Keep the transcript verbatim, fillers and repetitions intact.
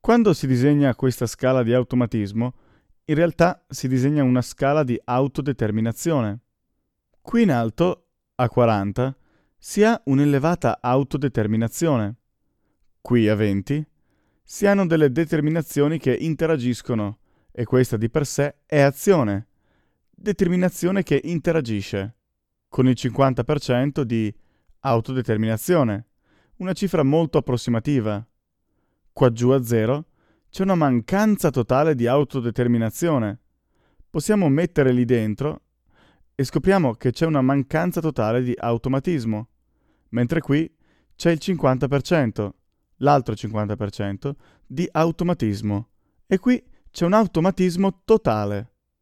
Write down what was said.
Quando si disegna questa scala di automatismo, in realtà si disegna una scala di autodeterminazione. Qui in alto, a quaranta, si ha un'elevata autodeterminazione. Qui a venti si hanno delle determinazioni che interagiscono e questa di per sé è azione, determinazione che interagisce, con il cinquanta per cento di autodeterminazione, una cifra molto approssimativa. Qua giù a zero c'è una mancanza totale di autodeterminazione. Possiamo mettere lì dentro e scopriamo che c'è una mancanza totale di automatismo, mentre qui c'è il cinquanta per cento, l'altro cinquanta per cento di automatismo, e qui c'è un automatismo totale.